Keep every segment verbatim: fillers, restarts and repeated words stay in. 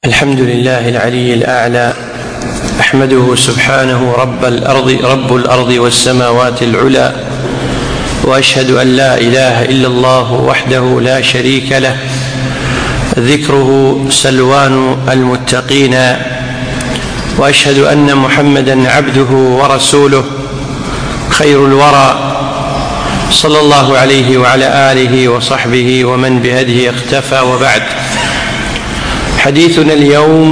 الحمد لله العلي الأعلى، أحمده سبحانه رب الأرض رب الأرض والسماوات العلى، وأشهد أن لا إله إلا الله وحده لا شريك له، ذكره سلوان المتقين، وأشهد أن محمدًا عبده ورسوله خير الورى، صلى الله عليه وعلى آله وصحبه ومن بهديه اقتفى. وبعد، حديثنا اليوم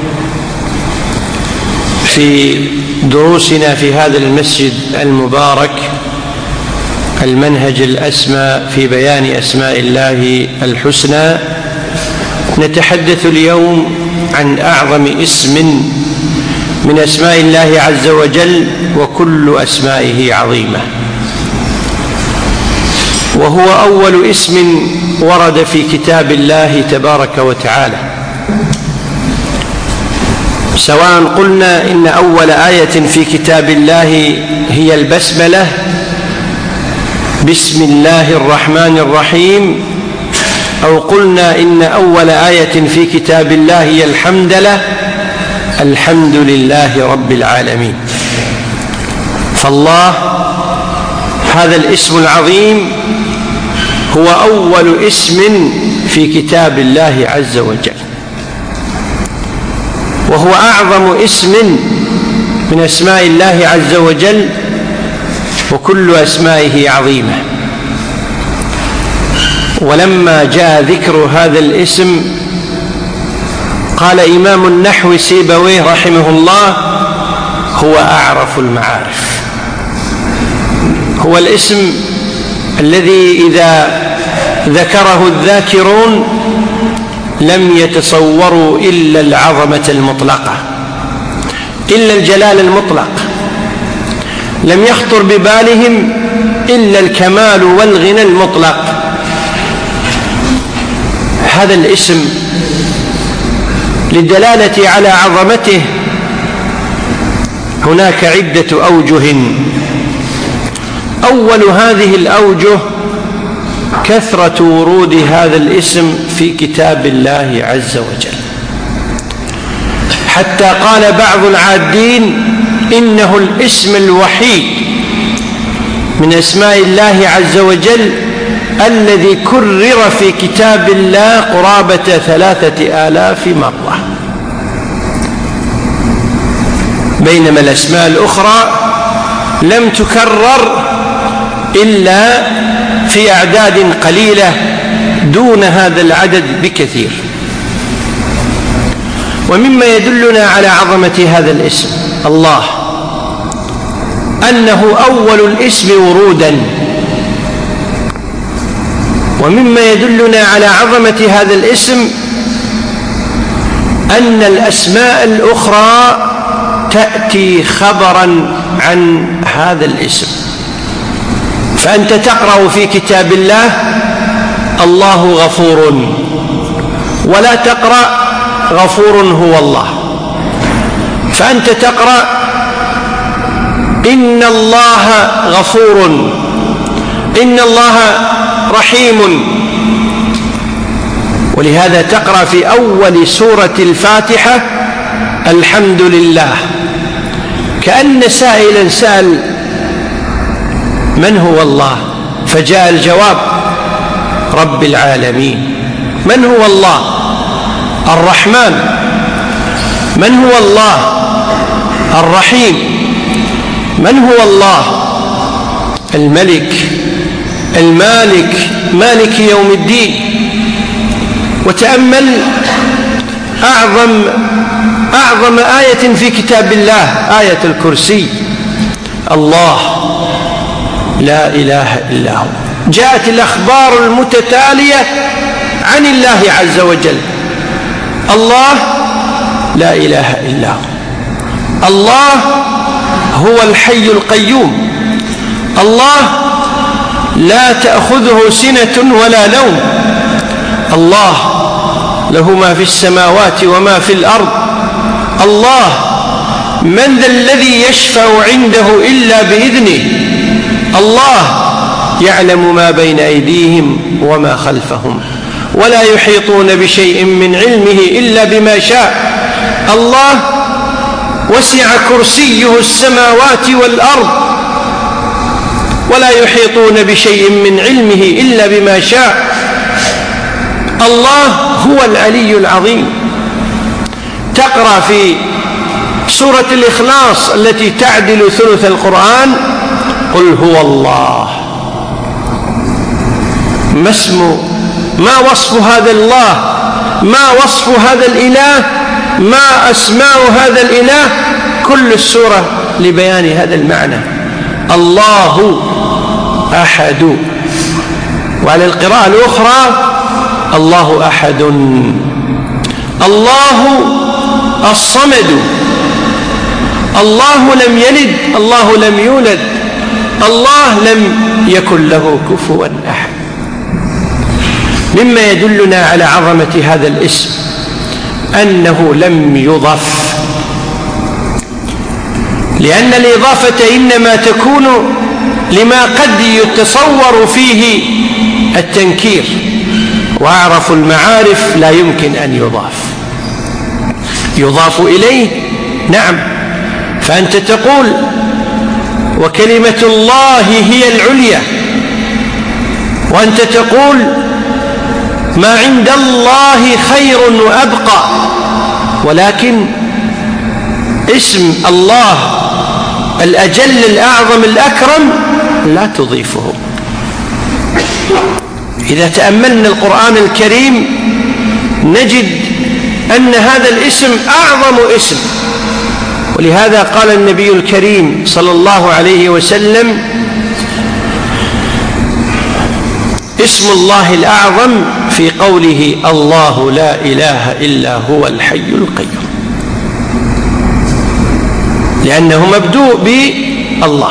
في دروسنا في هذا المسجد المبارك المنهج الأسمى في بيان أسماء الله الحسنى، نتحدث اليوم عن أعظم اسم من أسماء الله عز وجل، وكل أسمائه عظيمة، وهو أول اسم ورد في كتاب الله تبارك وتعالى، سواء قلنا إن أول آية في كتاب الله هي البسملة، بسم الله الرحمن الرحيم، أو قلنا إن أول آية في كتاب الله هي الحمدلله، الحمد لله رب العالمين. فالله هذا الاسم العظيم هو أول اسم في كتاب الله عز وجل، وهو أعظم اسم من أسماء الله عز وجل، وكل أسمائه عظيمة. ولما جاء ذكر هذا الاسم قال إمام النحو سيبويه رحمه الله: هو أعرف المعارف، هو الاسم الذي إذا ذكره الذاكرون لم يتصوروا إلا العظمة المطلقة، إلا الجلال المطلق، لم يخطر ببالهم إلا الكمال والغنى المطلق. هذا الاسم للدلالة على عظمته هناك عدة أوجه. أول هذه الأوجه كثرة ورود هذا الاسم في كتاب الله عز وجل، حتى قال بعض العادين إنه الاسم الوحيد من أسماء الله عز وجل الذي كرر في كتاب الله قرابة ثلاثة آلاف مرة، بينما الأسماء الأخرى لم تكرر إلا في أعداد قليلة دون هذا العدد بكثير. ومما يدلنا على عظمة هذا الاسم الله أنه أول الاسم ورودا، ومما يدلنا على عظمة هذا الاسم أن الأسماء الأخرى تأتي خبرا عن هذا الاسم. فأنت تقرأ في كتاب الله الله غفور، ولا تقرأ غفور هو الله، فأنت تقرأ إن الله غفور، إن الله رحيم. ولهذا تقرأ في أول سورة الفاتحة الحمد لله، كأن سائلا سأل من هو الله، فجاء الجواب رب العالمين. من هو الله؟ الرحمن. من هو الله؟ الرحيم. من هو الله؟ الملك، المالك، مالك يوم الدين. وتأمل أعظم أعظم آية في كتاب الله آية الكرسي، الله لا إله إلا هو. جاءت الأخبار المتتالية عن الله عز وجل، الله لا إله إلا هو، الله هو الحي القيوم، الله لا تأخذه سنة ولا نوم، الله له ما في السماوات وما في الأرض، الله من ذا الذي يشفع عنده إلا بإذنه، الله يعلم ما بين أيديهم وما خلفهم، ولا يحيطون بشيء من علمه إلا بما شاء. الله وسع كرسيه السماوات والأرض ولا يحيطون بشيء من علمه إلا بما شاء. الله هو العلي العظيم. تقرأ في سورة الإخلاص التي تعدل ثلث القرآن: قل هو الله. ما اسم ما وصف هذا الله، ما وصف هذا الإله، ما أسماء هذا الإله، كل السورة لبيان هذا المعنى. الله أحد. وعلى القراءة الأخرى: الله أحد. الله الصمد. الله لم يلد، الله لم يولد، الله لم يكن له كفوا أحد. مما يدلنا على عظمة هذا الاسم أنه لم يضف، لأن الإضافة إنما تكون لما قد يتصور فيه التنكير، وأعرف المعارف لا يمكن أن يضاف. يضاف إليه نعم، فأنت تقول: وكلمة الله هي العليا، وأنت تقول: ما عند الله خير وأبقى. ولكن اسم الله الأجل الأعظم الأكرم لا تضيفه. إذا تأملنا القرآن الكريم نجد أن هذا الاسم أعظم اسم، ولهذا قال النبي الكريم صلى الله عليه وسلم: اسم الله الأعظم في قوله: الله لا إله إلا هو الحي القيوم، لأنه مبدوء بالله.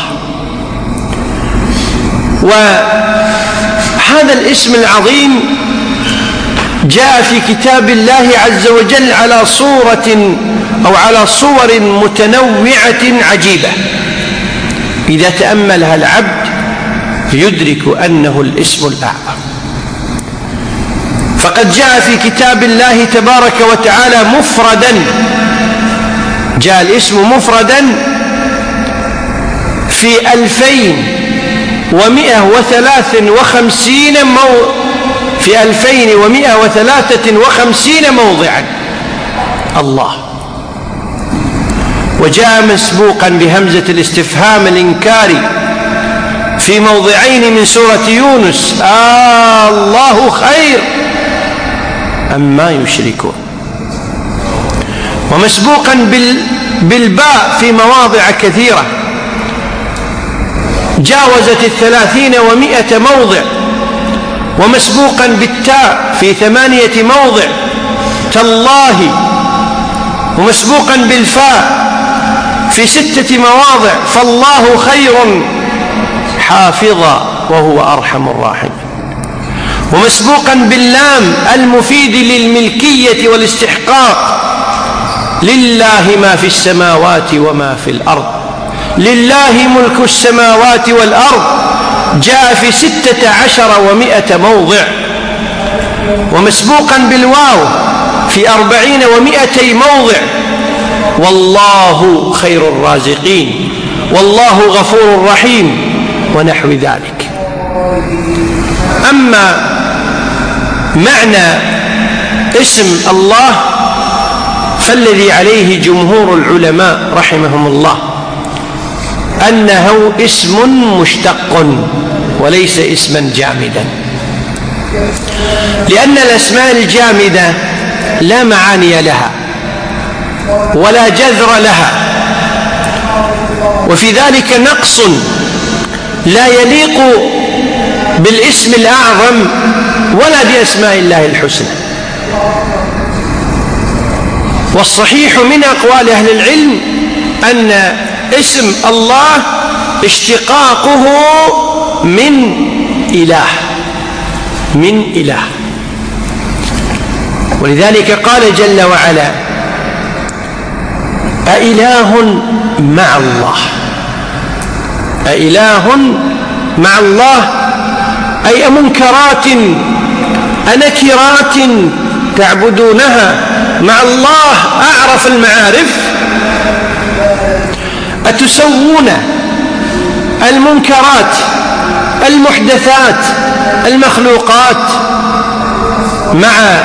وهذا الاسم العظيم جاء في كتاب الله عز وجل على صورة أو على صور متنوعة عجيبة، إذا تأملها العبد يدرك أنه الاسم الأعظم. فقد جاء في كتاب الله تبارك وتعالى مفردا، جاء الاسم مفردا في ألفين ومئة وثلاث وخمسين مو في ألفين ومئة وثلاثة وخمسين موضعا الله. وجاء مسبوقا بهمزة الاستفهام الإنكاري في موضعين من سورة يونس: آه الله خير أما يشركون. ومسبوقا بال بالباء في مواضع كثيرة جاوزت الثلاثين ومئة موضع. ومسبوقا بالتاء في ثمانية موضع: تالله. ومسبوقا بالفاء في ستة مواضع: فالله خير حافظا وهو أرحم الراحمين. ومسبوقا باللام المفيد للملكية والاستحقاق: لله ما في السماوات وما في الأرض. لله ملك السماوات والأرض جاء في ستة عشر ومئة موضع. ومسبوقا بالواو في أربعين ومئتي موضع: والله خير الرازقين، والله غفور رحيم، ونحو ذلك. أما معنى اسم الله فالذي عليه جمهور العلماء رحمهم الله أنه اسم مشتق وليس اسما جامدا، لأن الأسماء الجامدة لا معاني لها ولا جذر لها، وفي ذلك نقص لا يليق بالاسم الأعظم ولا بأسماء الله الحسنى. والصحيح من أقوال أهل العلم أن اسم الله اشتقاقه من إله، من إله. ولذلك قال جل وعلا: أإله مع الله. أإله مع الله أي منكرات أنكرات تعبدونها مع الله أعرف المعارف؟ أتسوون المنكرات المحدثات المخلوقات مع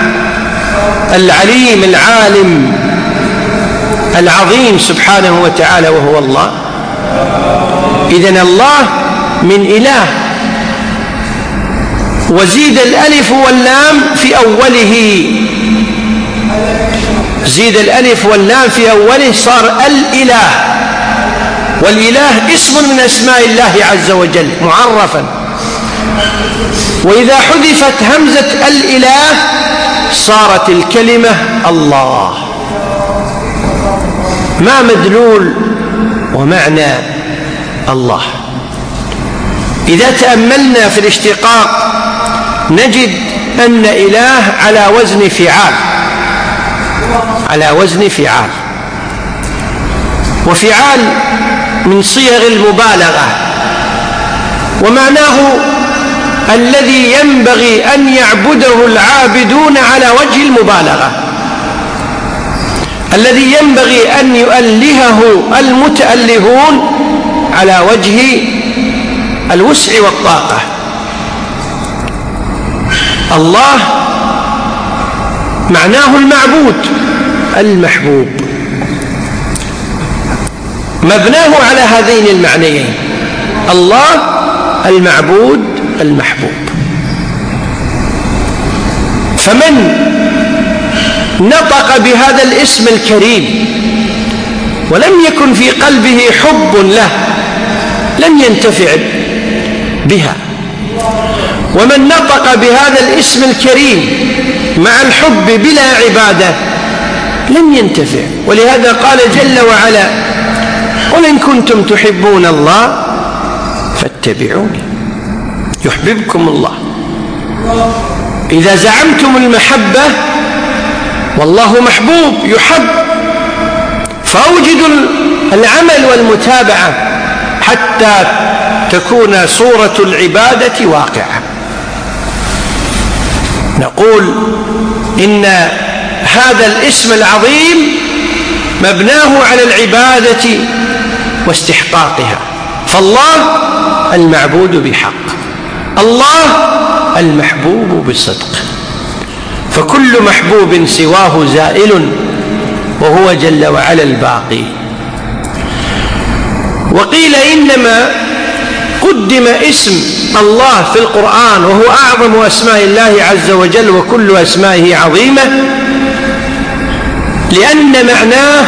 العليم العالم العظيم سبحانه وتعالى وهو الله؟ إذن الله من إله، وزيد الألف واللام في أوله، زيد الألف واللام في أوله صار الإله، والإله اسم من أسماء الله عز وجل معرفا. وإذا حذفت همزة الإله صارت الكلمة الله. ما مدلول ومعنى الله؟ إذا تأملنا في الاشتقاق نجد أن إله على وزن فعال، على وزن فعال، وفعال من صيغ المبالغة، ومعناه الذي ينبغي أن يعبده العابدون على وجه المبالغة، الذي ينبغي أن يؤلهه المتألهون على وجه الوسع والطاقة. الله معناه المعبود المحبوب، مبناه على هذين المعنيين، الله المعبود المحبوب. فمن نطق بهذا الاسم الكريم ولم يكن في قلبه حب له لن ينتفع بها، ومن نطق بهذا الاسم الكريم مع الحب بلا عبادة لن ينتفع. ولهذا قال جل وعلا: قل إن كنتم تحبون الله فاتبعوني يحببكم الله. إذا زعمتم المحبة والله محبوب يحب، فأوجدوا العمل والمتابعة حتى تكون صورة العبادة واقعة. نقول إن هذا الاسم العظيم مبناه على العبادة واستحقاقها، فالله المعبود بحق، الله المحبوب بصدق، فكل محبوب سواه زائل وهو جل وعلا الباقي. وقيل إنما قدم اسم الله في القرآن وهو أعظم أسماء الله عز وجل وكل أسمائه عظيمة، لأن معناه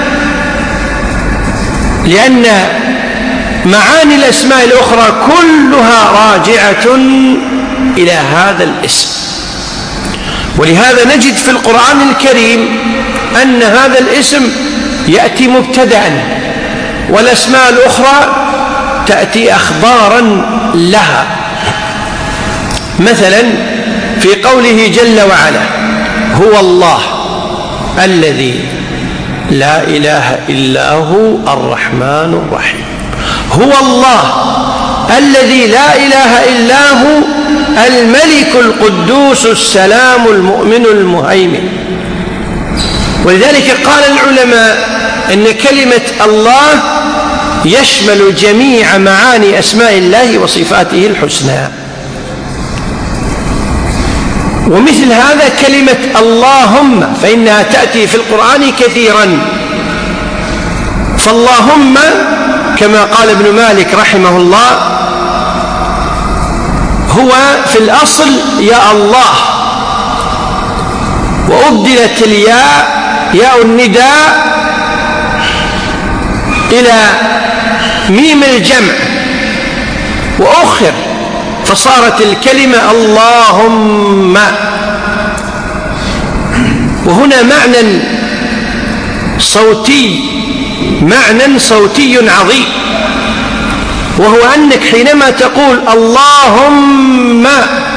لأن معاني الأسماء الأخرى كلها راجعة إلى هذا الاسم. ولهذا نجد في القرآن الكريم أن هذا الاسم يأتي مبتدأ، والأسماء الأخرى تأتي أخبارا لها. مثلا في قوله جل وعلا: هو الله الذي لا إله إلا هو الرحمن الرحيم. هو الله الذي لا إله إلا هو الملك القدوس السلام المؤمن المهيمن. ولذلك قال العلماء إن كلمة الله يشمل جميع معاني أسماء الله وصفاته الحسنى. ومثل هذا كلمة اللهم فإنها تأتي في القرآن كثيرا، فاللهم كما قال ابن مالك رحمه الله هو في الأصل يا الله، وأبدلت الياء ياء النداء إلى ميم الجمع وأخر فصارت الكلمة اللهم. وهنا معنى صوتي معنى صوتي عظيم، وهو أنك حينما تقول اللهم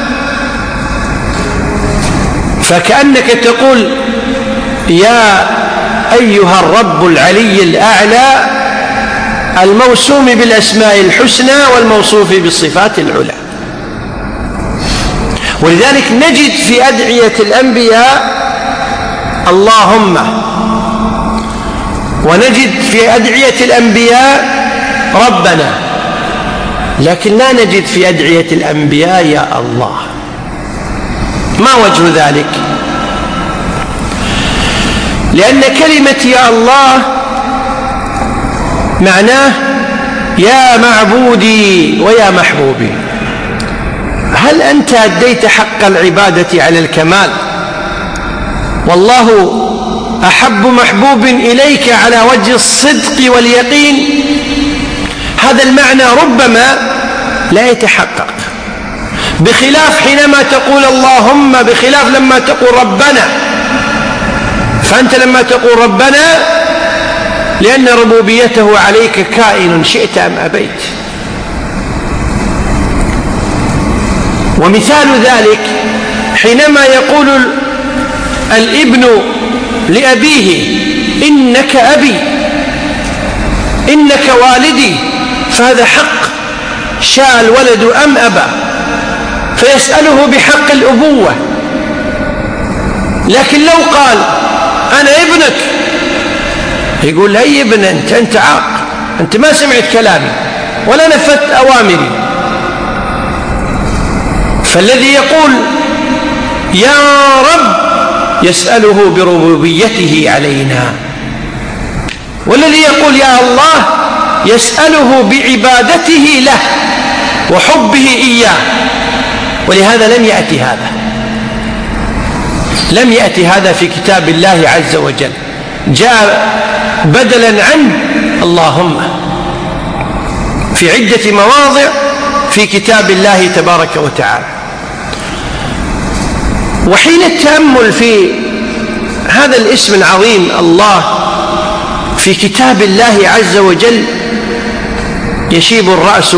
فكأنك تقول يا أيها الرب العلي الأعلى الموسوم بالأسماء الحسنى والموصوف بالصفات العلى. ولذلك نجد في أدعية الأنبياء اللهم، ونجد في أدعية الأنبياء ربنا، لكن لا نجد في أدعية الأنبياء يا الله. ما وجه ذلك؟ لأن كلمة يا الله معناه يا معبودي ويا محبوبي. هل أنت أديت حق العبادة على الكمال والله أحب محبوب إليك على وجه الصدق واليقين؟ هذا المعنى ربما لا يتحقق، بخلاف حينما تقول اللهم، بخلاف لما تقول ربنا. فأنت لما تقول ربنا لأن ربوبيته عليك كائن شئت أم أبيت. ومثال ذلك حينما يقول الابن لأبيه إنك أبي، إنك والدي، فهذا حق شاء الولد أم أبى، فيسأله بحق الأبوة. لكن لو قال أنا ابنك يقول أي ابن أنت؟ أنت عاق، أنت ما سمعت كلامي ولا نفذت أوامري. فالذي يقول يا رب يسأله بربوبيته علينا، والذي يقول يا الله يسأله بعبادته له وحبه إياه. ولهذا لم يأتي هذا لم يأتي هذا في كتاب الله عز وجل، جاء بدلا عن اللهم في عدة مواضع في كتاب الله تبارك وتعالى. وحين التأمل في هذا الاسم العظيم الله في كتاب الله عز وجل يشيب الرأس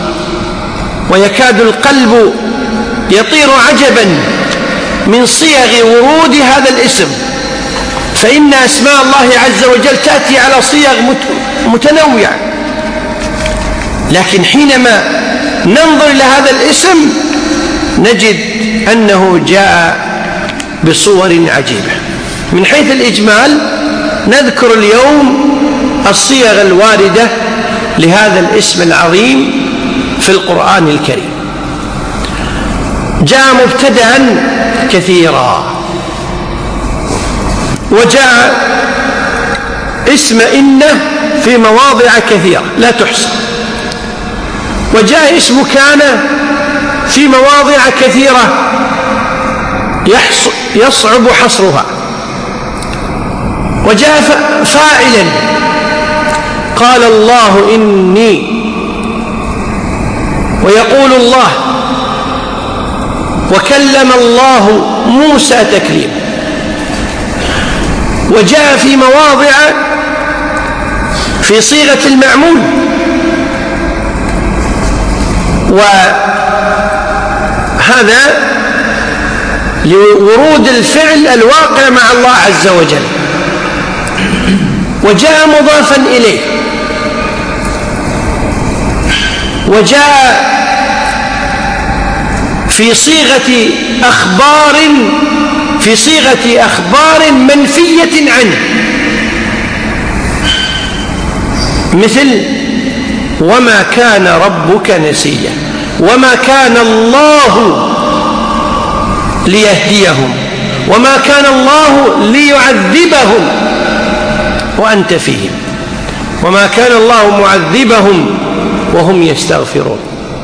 ويكاد القلب يطير عجبا من صيغ ورود هذا الاسم. فإن أسماء الله عز وجل تأتي على صيغ متنوعة، لكن حينما ننظر إلى هذا الاسم نجد أنه جاء بصور عجيبة. من حيث الإجمال نذكر اليوم الصيغ الواردة لهذا الاسم العظيم في القرآن الكريم. جاء مبتدأ كثيرا، وجاء اسم إن في مواضع كثيرة لا تحصى، وجاء اسم كان في مواضع كثيرة يصعب حصرها، وجاء فاعلا قال الله إني، ويقول الله، وكلم الله موسى تكليما. وجاء في مواضع في صيغة المعمول، وهذا لورود الفعل الواقع مع الله عز وجل. وجاء مضافا إليه، وجاء في صيغة أخبار في صيغة أخبار منفية عنه، مثل وما كان ربك نسيا، وما كان الله ليهديهم، وما كان الله ليعذبهم وأنت فيهم، وما كان الله معذبهم وهم يستغفرون.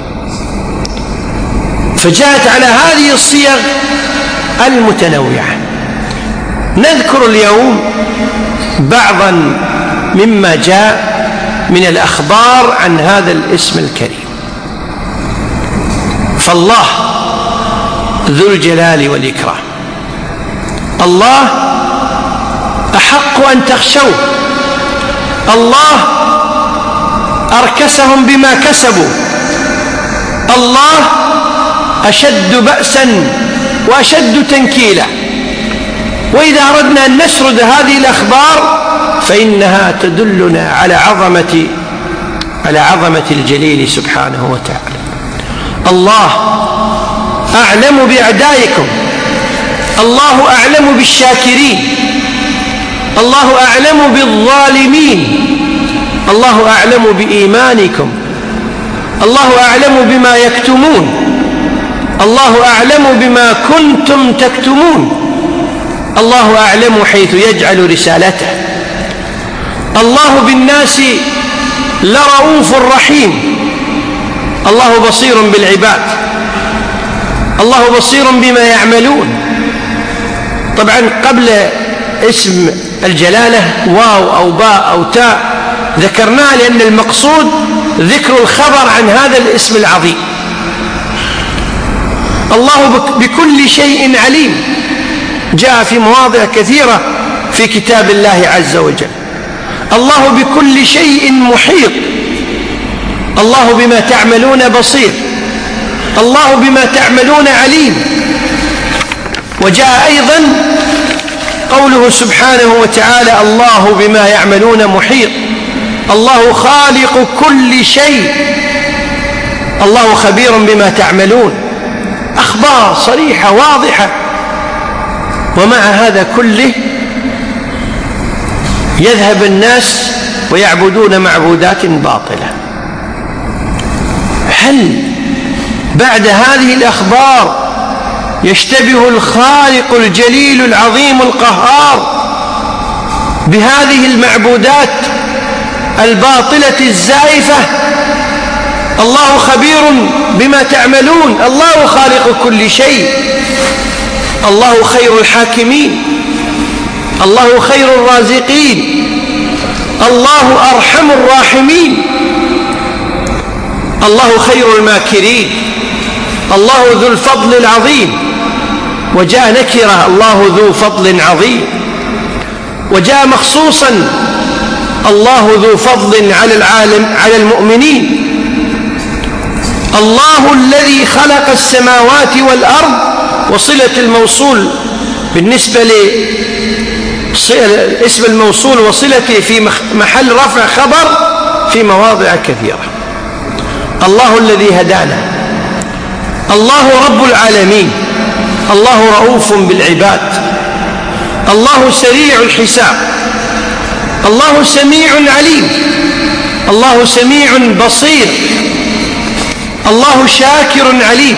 فجاءت على هذه الصيغ المتنوعة. نذكر اليوم بعضا مما جاء من الأخبار عن هذا الاسم الكريم. فالله ذو الجلال والإكرام، الله أحق أن تخشوه، الله أركسهم بما كسبوا، الله أشد بأسا وأشد تنكيلا. وإذا أردنا أن نسرد هذه الأخبار فإنها تدلنا على عظمة على عظمة الجليل سبحانه وتعالى. الله أعلم بأعدائكم، الله أعلم بالشاكرين، الله أعلم بالظالمين، الله أعلم بإيمانكم، الله أعلم بما يكتمون، الله أعلم بما كنتم تكتمون، الله أعلم حيث يجعل رسالته. الله بالناس لرؤوف رحيم، الله بصير بالعباد، الله بصير بما يعملون. طبعا قبل اسم الجلالة واو أو باء أو تاء ذكرناه لأن المقصود ذكر الخبر عن هذا الاسم العظيم. الله بكل شيء عليم، جاء في مواضع كثيرة في كتاب الله عز وجل. الله بكل شيء محيط، الله بما تعملون بصير، الله بما تعملون عليم. وجاء أيضا قوله سبحانه وتعالى الله بما يعملون محيط، الله خالق كل شيء، الله خبير بما تعملون. أخبار صريحة واضحة. ومع هذا كله يذهب الناس ويعبدون معبودات باطلة. هل بعد هذه الأخبار يشتبه الخالق الجليل العظيم القهار بهذه المعبودات الباطلة الزائفة؟ الله خبير بما تعملون، الله خالق كل شيء، الله خير الحاكمين، الله خير الرازقين، الله أرحم الراحمين، الله خير الماكرين، الله ذو الفضل العظيم. وجاء نكرة الله ذو فضل عظيم، وجاء مخصوصا الله ذو فضل على العالم على المؤمنين. الله الذي خلق السماوات والأرض، وصلة الموصول بالنسبة لاسم الموصول وصلته في محل رفع خبر في مواضع كثيرة. الله الذي هدانا، الله رب العالمين، الله رؤوف بالعباد، الله سريع الحساب، الله سميع عليم، الله سميع بصير، الله شاكر عليم،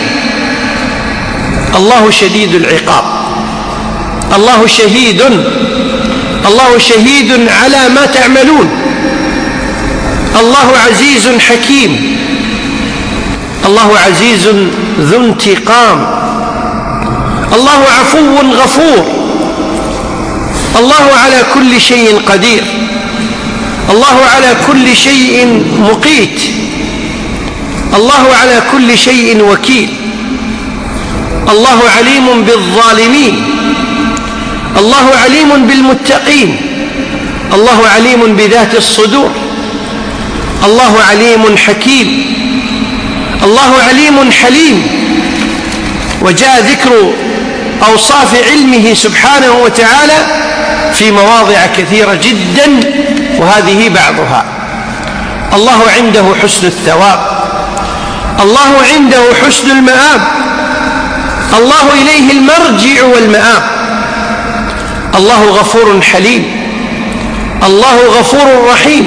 الله شديد العقاب، الله شهيد، الله شهيد على ما تعملون، الله عزيز حكيم، الله عزيز ذو انتقام، الله عفو غفور، الله على كل شيء قدير، الله على كل شيء مقيت، الله على كل شيء وكيل، الله عليم بالظالمين، الله عليم بالمتقين، الله عليم بذات الصدور، الله عليم حكيم، الله عليم حليم. وجاء ذكر أوصاف علمه سبحانه وتعالى في مواضع كثيرة جدا، وهذه بعضها. الله عنده حسن الثواب، الله عنده حسن المآب، الله إليه المرجع والمآب، الله غفور حليم، الله غفور رحيم،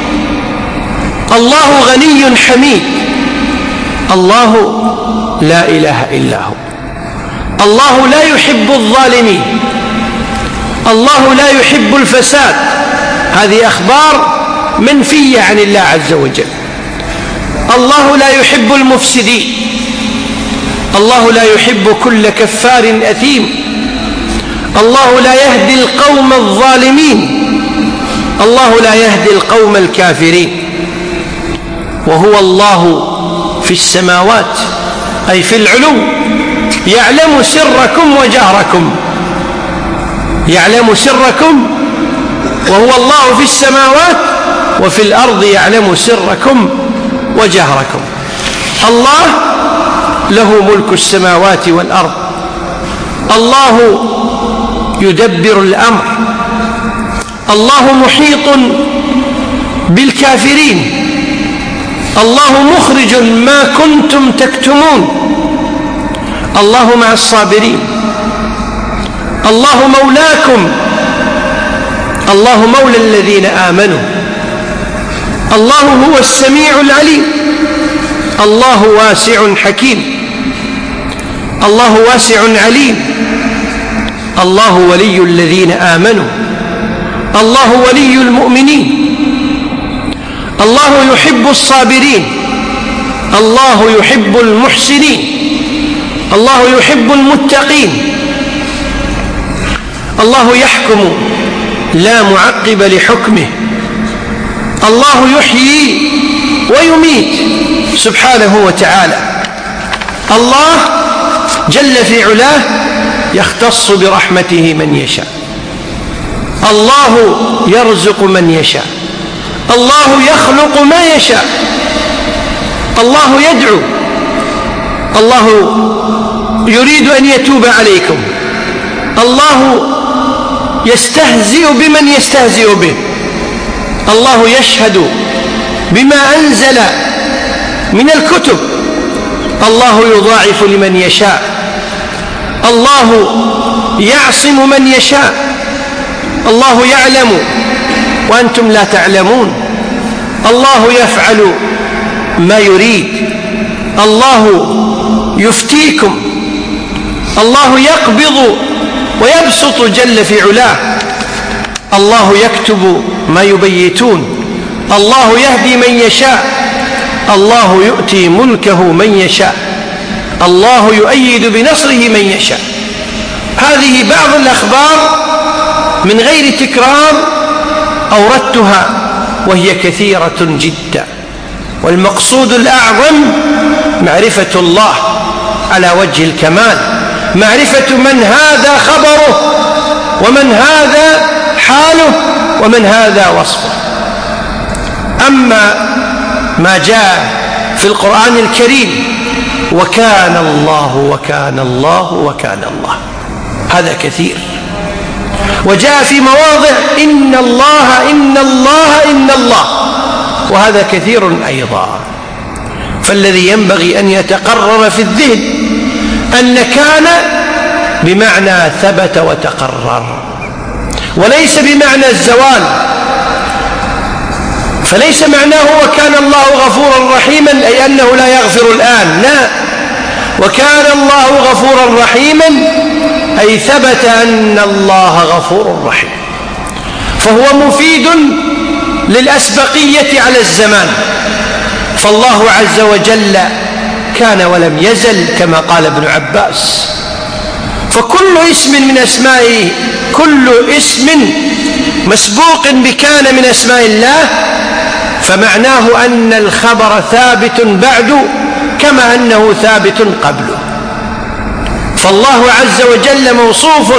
الله غني حميد، الله لا إله إلا هو، الله لا يحب الظالمين، الله لا يحب الفساد. هذه أخبار منفية عن الله عز وجل. الله لا يحب المفسدين، الله لا يحب كل كفار أثيم، الله لا يهدي القوم الظالمين، الله لا يهدي القوم الكافرين. وهو الله في السماوات أي في العلو، يعلم سركم وجهركم، يعلم سركم، وهو الله في السماوات وفي الأرض يعلم سركم وجهركم. الله له ملك السماوات والأرض، الله يدبر الأمر، الله محيط بالكافرين، الله مخرج ما كنتم تكتمون، الله مع الصابرين، الله مولاكم، الله مولى الذين آمنوا، الله هو السميع العليم، الله واسع حكيم، الله واسع عليم، الله ولي الذين آمنوا، الله ولي المؤمنين، الله يحب الصابرين، الله يحب المحسنين، الله يحب المتقين، الله يحكم لا معقب لحكمه، الله يحيي ويميت سبحانه وتعالى. الله جل في علاه يختص برحمته من يشاء، الله يرزق من يشاء، الله يخلق ما يشاء، الله يدعو، الله يريد أن يتوب عليكم، الله يستهزئ بمن يستهزئ به، الله يشهد بما أنزل من الكتب، الله يضاعف لمن يشاء، الله يعصم من يشاء، الله يعلم وأنتم لا تعلمون، الله يفعل ما يريد، الله يفتيكم، الله يقبض ويبسط جل في علاه، الله يكتب ما يبيتون، الله يهدي من يشاء، الله يؤتي ملكه من يشاء، الله يؤيد بنصره من يشاء. هذه بعض الأخبار من غير تكرار أوردتها وهي كثيرة جدا، والمقصود الأعظم معرفة الله على وجه الكمال، معرفة من هذا خبره ومن هذا حاله ومن هذا وصفه. أما ما جاء في القرآن الكريم وكان الله وكان الله وكان الله، هذا كثير، وجاء في مواضع إن الله إن الله إن الله، وهذا كثير أيضا. فالذي ينبغي أن يتقرر في الذهن أن كان بمعنى ثبت وتقرر، وليس بمعنى الزوال. فليس معناه وكان الله غفورا رحيما أي أنه لا يغفر الآن، لا، وكان الله غفورا رحيما أي ثبت أن الله غفور رحيم، فهو مفيد للأسبقية على الزمان. فالله عز وجل كان ولم يزل كما قال ابن عباس. فكل اسم من أسمائه، كل اسم مسبوق بكان من أسماء الله، فمعناه أن الخبر ثابت بعد كما أنه ثابت قبله. فالله عز وجل موصوف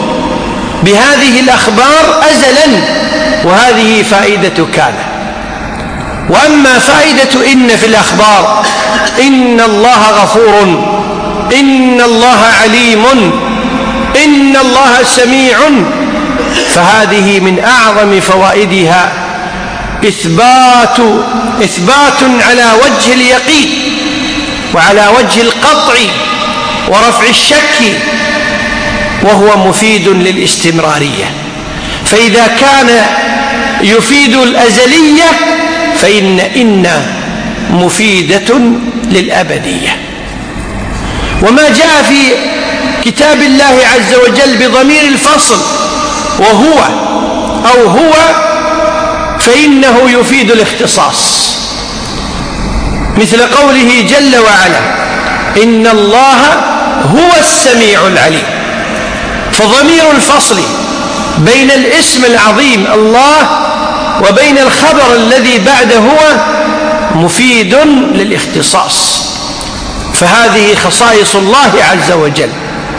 بهذه الأخبار أزلا، وهذه فائدة كان. وأما فائدة إن في الأخبار، إن الله غفور، إن الله عليم، إن الله سميع، فهذه من أعظم فوائدها إثبات إثبات على وجه اليقين وعلى وجه القطع ورفع الشك، وهو مفيد للاستمرارية. فإذا كان يفيد الأزلية فإن إن مفيدة للأبدية. وما جاء في كتاب الله عز وجل بضمير الفصل وهو أو هو فإنه يفيد الاختصاص، مثل قوله جل وعلا إن الله هو السميع العليم. فضمير الفصل بين الاسم العظيم الله وبين الخبر الذي بعده هو مفيد للاختصاص، فهذه خصائص الله عز وجل.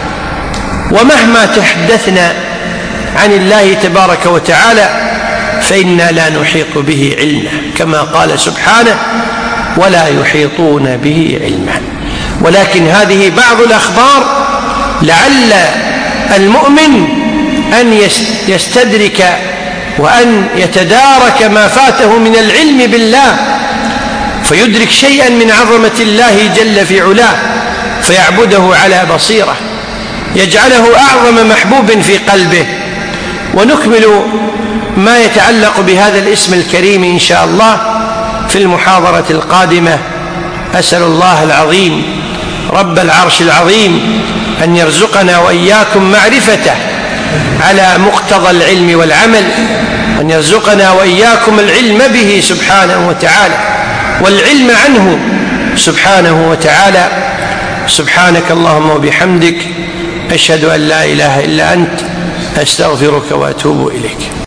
ومهما تحدثنا عن الله تبارك وتعالى فإنا لا نحيط به علما، كما قال سبحانه ولا يحيطون به علما. ولكن هذه بعض الأخبار لعل المؤمن أن يستدرك وأن يتدارك ما فاته من العلم بالله، فيدرك شيئا من عظمة الله جل في علاه، فيعبده على بصيرة، يجعله أعظم محبوب في قلبه. ونكمل ما يتعلق بهذا الاسم الكريم إن شاء الله في المحاضرة القادمة. أسأل الله العظيم رب العرش العظيم أن يرزقنا وإياكم معرفته على مقتضى العلم والعمل، وأن يرزقنا وإياكم العلم به سبحانه وتعالى والعلم عنه سبحانه وتعالى. سبحانك اللهم وبحمدك، أشهد أن لا إله إلا أنت، أستغفرك وأتوب إليك.